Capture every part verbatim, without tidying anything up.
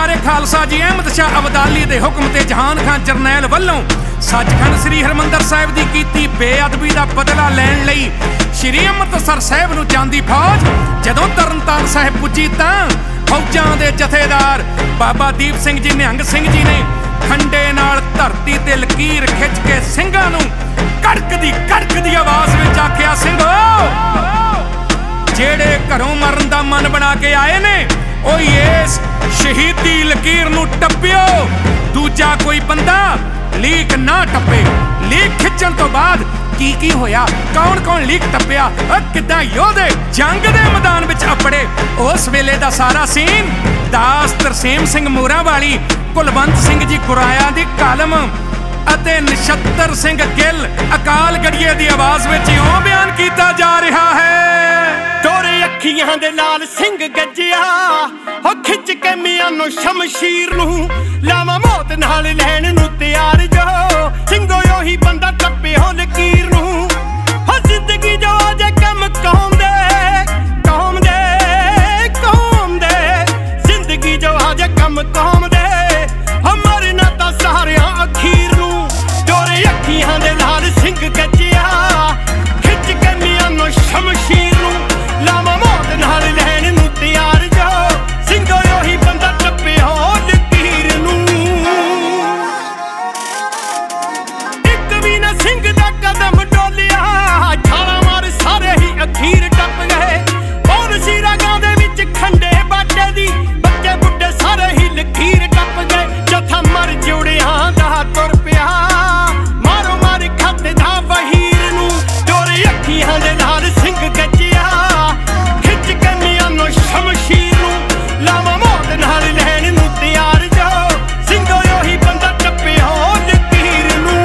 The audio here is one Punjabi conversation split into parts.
प्यारे खालसा जी अहमद शाह अब्दाली दे हुक्म ते जहान खान जरनैल वल्लों सचखंड श्री हरमंदर साहिब दी कीती बेअदबी दा बदला लैण लई श्री अमृतसर साहिब नूं जांदी फौज जदों तरनताਰਨ साहिब पुजी तां फौजां दे जथेदार बाबा दीप सिंह जी निहंग सिंह जी ने खंडे नाल धरती ते लकीर खिच के ਸਿੰਘਾਂ नूं कड़कदी कड़कदी आवाज़ विच आखिया ਸਿੰਘो जेड़े घरों मरन दा मन बना के आए ने ओ इस शहीदी लकीर नूं टप्पियो दूजा कोई बंदा लीक ना टप्पे। लीक खिंचण तो बाद की की होया कौन कौन लीक टप्पिया किदां योधे जंग दे मैदान विच अपड़े उस वेले दा सारा सीन दास तरसेम सिंह मूरा वाली कुलवंत सिंह जी गुराया दी कालम ਅਤੇ ਨਛੱਤਰ ਸਿੰਘ ਗਿੱਲ ਅਕਾਲ ਗੜੀਏ ਦੀ ਆਵਾਜ਼ ਵਿੱਚ ਇਉਂ ਬਿਆਨ ਕੀਤਾ ਜਾ ਰਿਹਾ ਹੈ। ਤੋਰੇ ਅੱਖੀਆਂ ਦੇ ਲਾਲ ਸਿੰਘ ਗੱਜਿਆ ਹੋ ਖਿੱਚ ਕੇ ਮੀਆਂ ਨੂੰ ਸ਼ਮਸ਼ੀਰ ਨੂੰ ਲਾਵਾਂ ਮੌਤ ਨਾਲ ਲੈਣ ਨੂੰ ਤਿਆਰ ਜੋ ਸਿੰਘੋ ਉਹੀ ਬੰਦਾ ਟੱਪੇ ਹੋ ਲਕੀਰ ਨੂੰ ਹੋ ਜ਼ਿੰਦਗੀ ਜੋ ਅਜੇ ਕੰਮ ਕੌਮ ਦੇ ਕੌਮ ਦੇ ਕੌਮ ਦੇ ਜ਼ਿੰਦਗੀ ਜੋ ਅਜੇ ਕੰਮ ਕੌਮ ਦੇ ਮਰਨਾ ਤਾਂ ਸਾਰਿਆਂ ਅਖੀਰ ਨੂੰ ਤੋਰੇ ਅੱਖੀਆਂ ਦੇ ਲਾਲ ਸਿੰਘ ਗੱਜਿਆ ਖਿੱਚ ਕੇ ਮੀਆਂ ਨੂੰ ਸ਼ਮਸ਼ੀਰ ਨੂੰ ਲਾਵਾਂ ਮੌਤ ਨਾਲ ਲੈਣ ਨੂੰ ਤਿਆਰ ਜੋ ਸਿੰਘੋ ਉਹੀ ਬੰਦਾ ਟੱਪੇ ਹੋ ਲਕੀਰ ਨੂੰ ਇੱਕ ਵੀ ਨਾ ਸਿੰਘ ਦਾ ਕਦਮ ਡੋਲਿਆ ਛਾਲਾਂ ਮਾਰ ਸਾਰੇ ਹੀ ਅਖੀਰ ਟੱਪ ਗਏ ਹੋਰ ਸੀ ਰਾਗਾਂ ਦੇ ਵਿੱਚ ਖੰਡੇ ਬਾਟੇ ਦੀ ਬੱਚੇ ਬੁੱਢੇ ਸਾਰੇ ਹੀ ਲਕੀਰ ਟੱਪ ਗਏ ਜਥਾ ਮਰ ਜੁੜਿਆਂ ਦਾ ਤੁਰ ਪਿਆ ਮਾਰੋ ਮਾਰ ਖਾਤੇ ਦਾ ਵਹੀਰ ਨੂੰ ਤੋਰੇ ਅੱਖੀਆਂ ਦੇ ਨਾਲ ਸਿੰਘ ਗੱਜਿਆ ਖਿੱਚ ਕੇ ਮੀਆਂ ਨੂੰ ਸ਼ਮਸ਼ੀਰ ਨੂੰ ਲਾਵਾਂ ਮੌਤ ਨਾਲ ਲੈਣ ਨੂੰ ਤਿਆਰ ਜੋ ਸਿੰਘੋ ਉਹੀ ਬੰਦਾ ਟੱਪੇ ਹੋ ਲਕੀਰ ਨੂੰ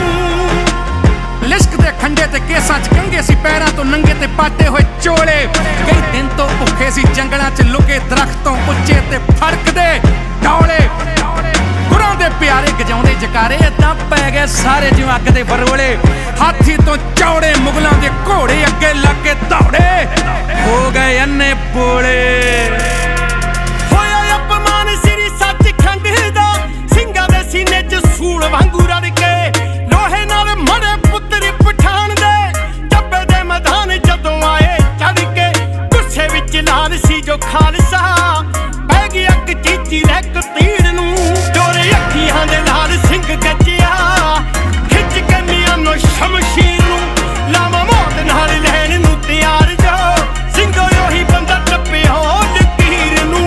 ਲਿਸ਼ਕ ਦੇ ਖੰਡੇ ਤੇ ਕੇਸਾਂ ਚ ਕੰਗੇ ਸੀ ਪੈਰਾਂ ਤੋਂ ਨੰਗੇ ਤੇ ਪਾਟੇ ਹੋਏ ਚੋਲੇ ਕਈ ਦਿਨ ਤੋਂ ਭੁੱਖੇ ਸੀ ਜੰਗਲਾਂ ਚ ਲੁਕੇ ਦਰਖਤੋਂ ਉੱਚੇ ਤੇ ਫੜਕਦੇ ਡੌਲੇ ਗੁਰਾਂ ਦੇ ਪਿਆਰੇ ਗਜਾਉਂਦੇ ਜਕਾਰੇ ਏਦਾਂ ਪੈ ਗਏ ਸਾਰੇ ਜਿਉਂ ਅੱਗ ਦੇ ਬਰੋਲੇ ਹਾਥੀ ਤੋਂ ਚੌੜੇ ਮੁਗਲਾਂ ਦੇ ਘੋੜੇ ਅੱਗੇ ਲੱਗ ਕੇ ਦੌੜੇ ਹੋ ਗਏ ਅੰਨੇ ਬੋਲੇ ਹੋਇਆ ਅਪਮਾਨ ਸ੍ਰੀ ਸੱਚਖੰਡ ਦਾ ਸਿੰਘਾਂ ਦੇ ਸੀਨੇ ਚ ਸੂਲ ਵਾਂਗੂ ਰੜ ਕੇ ਲੋਹੇ ਨਾਲ ਮੜੇ ਪੁੱਤਰ ਪਠਾਨ ਦੇ ਚੱਬੇ ਦੇ ਮੈਦਾਨ ਜਦੋਂ ਆਏ ਚੜ ਕੇ ਗੁੱਸੇ ਵਿੱਚ ਲਾਲ ਸੀ ਜੋ ਖਾਲਸਾ ਪੈ ਗਈ ਅੱਗ ਚੀਚੀ ਲੈ ਕਤੀੜ ਨੂੰ ਤੋਰੇ ਅੱਖੀਆਂ ਦੇ ਨਾਲ ਸਿੰਘ ਗੱਜਿਆ ਖਿੱਚ ਕੇ ਮੀਆਂ ਨੂੰ ਸ਼ਮਸ਼ੀਰ ਨੂੰ ਲਾਵਾਂ ਮੌਤ ਨਾਲ ਲੈਣ ਨੂੰ ਤਿਆਰ ਜੋ ਸਿੰਘੋ ਉਹੀ ਬੰਦਾ ਟੱਪੇ ਹੋ ਲਕੀਰ ਨੂੰ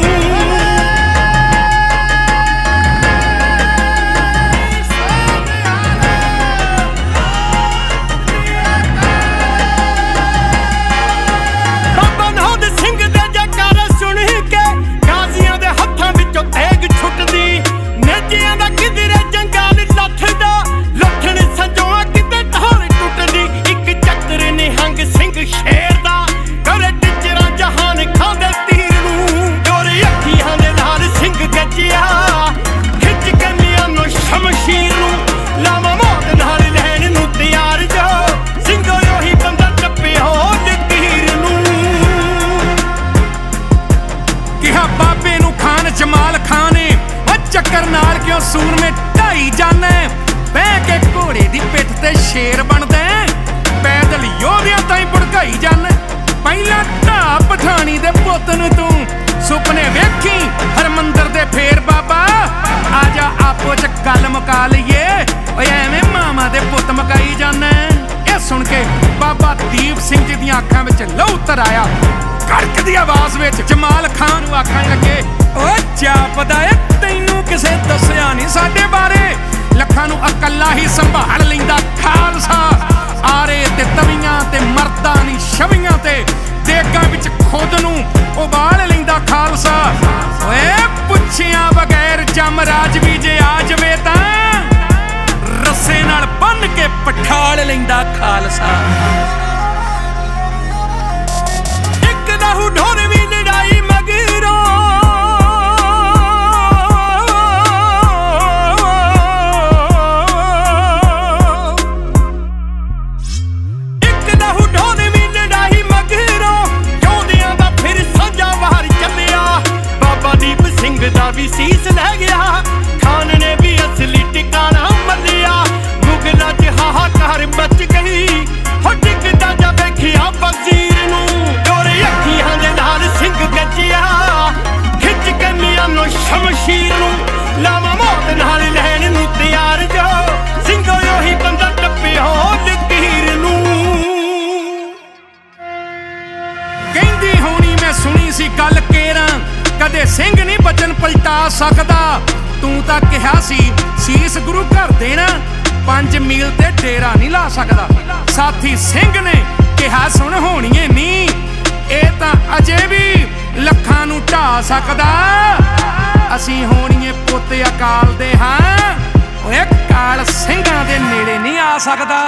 ਬਾਬਾ ਨਾਦ ਸਿੰਘ ਦੇ ਜੈਕਾਰਾ ਸੁਣ ਕੇ ਗਾਜ਼ੀਆਂ ਦੇ ਹੱਥਾਂ ਵਿੱਚੋਂ ਤੇਗ ਛੁੱਟਦੀ ਨੇਜਿਆਂ ਦਾ ਕਿਧਰੇ ਜੰਗਾਲ ਲੱਥਦਾ ਲੱਥਣ ਸੰਜੋਆ ਕਿਤੇ ਢਾਲ ਟੁੱਟਦੀ ਇੱਕ ਚੱਕਰ ਨਿਹੰਗ ਸਿੰਘ ਸ਼ੇਰ ਦਾ ਕਰੇ ਟਿਚਰਾਂ ਜਹਾਨ ਖਾਂਦੇ ਤੀਰ ਨੂੰ ਤੋਰੇ ਅੱਖੀਆਂ ਦੇ ਨਾਲ ਸਿੰਘ ਗੱਜਿਆ ਖਿੱਚ ਕੇ ਮੀਆਂ ਨੂੰ ਸ਼ਮਸ਼ੀਰ ਨੂੰ ਲਾਵਾਂ ਮੌਤ ਨਾਲ ਲੈਣ ਨੂੰ ਤਿਆਰ ਜੋ ਸਿੰਘੋ ਉਹੀ ਬੰਦਾ ਟੱਪੇ ਹੋ ਲਕੀਰ ਨੂੰ ਕਿਹਾ ਬਾਬੇ ਨੂੰ ਖਾਨ ਜਮਾਲ ਖਾਨ ਨੇ ਚੱਕਰ ਨਾਲ ਕਿਉਂ ਸੂਰਮੇ ਢਾਈ ਜਾਣੇ ਬਹਿ ਕੇ ਘੋੜੇ ਦੀ ਪਿੱਠ ਤੇ ਸ਼ੇਰ ਬਣਦਾ ਪੈਦਲ ਯੋਧਿਆਂ ਤਾਈਂ ਭੜਕਾਈ ਜਾਣੇ ਪਹਿਲਾਂ ਢਾ ਪਠਾਣੀ ਦੇ ਪੁੱਤ ਨੂੰ ਤੂੰ ਸੁਪਨੇ ਵੇਖੀ ਹਰਮੰਦਰ ਦੇ ਫੇਰ ਬਾਬਾ ਆ ਜਾ ਆਪੋ ਚ ਗੱਲ ਮੁਕਾ ਲਈਏ ਓਏ ਐਵੇਂ ਮਾਮਾ ਦੇ ਪੁੱਤ ਮਕਾਈ ਜਾਣੇ ਇਹ ਸੁਣ ਕੇ ਬਾਬਾ ਦੀਪ ਸਿੰਘ ਜੀ ਦੀਆਂ ਅੱਖਾਂ ਵਿੱਚ ਲਹੂ ਤਰ ਆਇਆ ਕੜਕਦੀ ਆਵਾਜ਼ ਵਿੱਚ ਜਮਾਲ ਖਾਨ ਨੂੰ ਆਖਣ ਲੱਗੇ ਓ ਜਾਪਦਾ ਏ ਤੈਨੂੰ ਕਿਸੇ ਦੱਸਿਆ ਨਹੀਂ ਸਾਡੇ ਬਾਰੇ ਲੱਖਾਂ ਨੂੰ ਇਕੱਲਾ ਹੀ ਸੰਭਾਲ ਲੈਂਦਾ ਖਾਲਸਾ ਆਰੇ ਤੇ ਤਵੀਆਂ ਤੇ ਮਰਦਾਂ ਨਹੀਂ ਛਵੀਆਂ ਤੇ ਦੇਗਾਂ ਵਿੱਚ ਖੁਦ ਨੂੰ ਉਬਾਲ ਲੈਂਦਾ ਖਾਲਸਾ ਓਏ ਪੁੱਛਿਆਂ ਬਗੈਰ ਜਮ ਰਾਜਵੀ ਜੇ ਆ ਜਵੇ ਤਾਂ ਰੱਸੇ ਨਾਲ ਬੰਨ ਕੇ ਪਠਾਲ ਲੈਂਦਾ ਖਾਲਸਾ ਇੱਕ ਲਹੂ ਢੋਰ ਵੀ ਲੜਾਈ ਮਗਰੋਂ ਇੱਕ ਲਹੂ ਢੋਰ ਵੀ ਲੜਾਈ ਮਗਰੋਂ ਯੋਧਿਆਂ ਦਾ ਫਿਰ ਸਾਂਝਾ ਵਾਰ ਚੱਲਿਆ ਬਾਬਾ ਦੀਪ ਸਿੰਘ ਸਿੰਘ ਦਾ ਵੀ ਸੀਸ ਲੈ ਗਿਆ। ਖਾਨ ਨੇ ਵੀ ਅਸਲੀ ਟਿਕਾਣਾ ਮੱਲਿਆ। ਮੁਗਲਾਂ 'ਚ ਹਾਹਾਕਾਰ ਮਚ ਗਈ ਹੋ ਡਿੱਗਦਾ ਜਾ ਵੇਖਿਆ ਵਜ਼ੀਰ ਨੂੰ। ਗੋਰੇ ਅੱਖੀਆਂ ਦੇ ਨਾਲ ਸਿੰਘ ਗੱਜਿਆ ਖਿੱਚ ਕੇ ਮੀਆਂ ਨੂੰ ਸ਼ਮਸ਼ੀਰ ਨੂੰ। ਲਾਵਾਂ ਮੌਤ ਨਾਲ ਲੈਣ ਨੂੰ ਤਿਆਰ ਜੋ ਸਿੰਘੋ ਉਹੀ ਬੰਦਾ ਟੱਪਿਆ ਲਕੀਰ ਨੂੰ। ਕਹਿੰਦੀ ਹੋਣੀ ਮੈਂ ਸੁਣੀ ਸੀ ਗੱਲ ਕੇਰਾਂ, ਕਦੇ ਸਿੰਘ ਨਹੀਂ ਬਚਨ ਪਲਟਾ ਸਕਦਾ। ਤੂੰ ਤਾਂ ਕਿਹਾ ਸੀ ਸੀਸ ਗੁਰੂ ਘਰ ਦੇਣਾ, ਪੰਜ ਮੀਲ ਤੇ ਡੇਰਾ ਨਹੀਂ ਲਾ ਸਕਦਾ। ਸਾਥੀ ਸਿੰਘ ਨੇ ਕਿਹਾ ਸੁਣ ਹੋਣੀਏ ਨੀ, ਇਹ ਤਾਂ ਅਜੇ ਵੀ ਲੱਖਾਂ ਨੂੰ ਢਾ ਸਕਦਾ। ਅਸੀਂ ਹੋਣੀਏ ਪੁੱਤ ਅਕਾਲ ਦੇ ਹਾਂ, ਓਏ ਕਾਲ ਸਿੰਘਾਂ ਦੇ ਨੇੜੇ ਨਹੀਂ ਆ ਸਕਦਾ।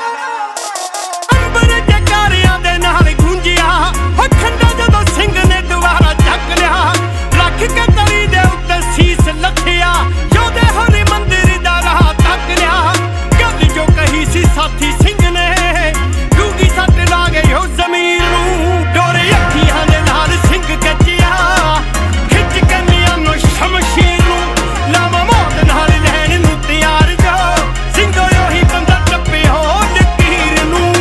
ਅੰਬਰ ਜਕਾਰਿਆਂ ਦੇ ਨਾਲ ਗੂੰਜਿਆ ਹੋ ਖੰਡਾ ਜਦੋਂ ਸਿੰਘ ਨੇ ਦੁਬਾਰਾ ਚੱਕ ਲਿਆ। ਰੱਖ ਕੇ ਤਲੀ ਦੇ ਉੱਤੇ ਸੀਸ ਲੱਥਿਆ, ਯੋਧੇ ਹਰੀ ਮੰਦਿਰ ਦਾ ਰਾਹ ਤੱਕ ਲਿਆ। ਗੱਲ ਜੋ ਕਹੀ ਸੀ ਸਾਥੀ ਸਿੰਘ ਨੇ ਡੂੰਗੀ ਸੱਟ ਲਾ ਗਈ ਉਹ ਜ਼ਮੀਰ ਨੂੰ। ਡੋਰੇ ਅੱਖੀਆਂ ਦੇ ਨਾਲ ਸਿੰਘ ਗੱਜਿਆ ਖਿੱਚ ਕੇ ਮੀਆਂ ਨੂੰ ਸ਼ਮਸ਼ੀਰ ਨੂੰ। ਲਾਵਾਂ ਮੌਤ ਨਾਲ ਲੈਣ ਨੂੰ ਤਿਆਰ ਜੋ ਸਿੰਘੋ ਉਹੀ ਬੰਦਾ ਟੱਪਿਆ ਲਕੀਰ ਨੂੰ।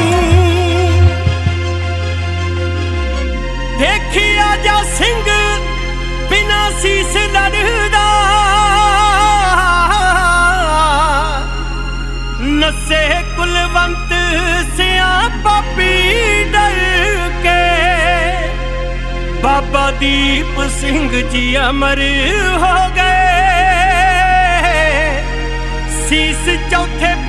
ਦੇਖਿਆ ਜਾ ਸਿੰਘ ਬਿਨਾਂ ਸੀਸ ਲੜਦਾ, ਨੱਸੇ ਕੁਲਵੰਤ ਸਿਆਂ ਪਾਪੀ ਡਰ ਕੇ। ਬਾਬਾ ਦੀਪ ਸਿੰਘ ਜੀ ਅਮਰ ਹੋ ਗਏ, ਸੀਸ ਚੌਥੇ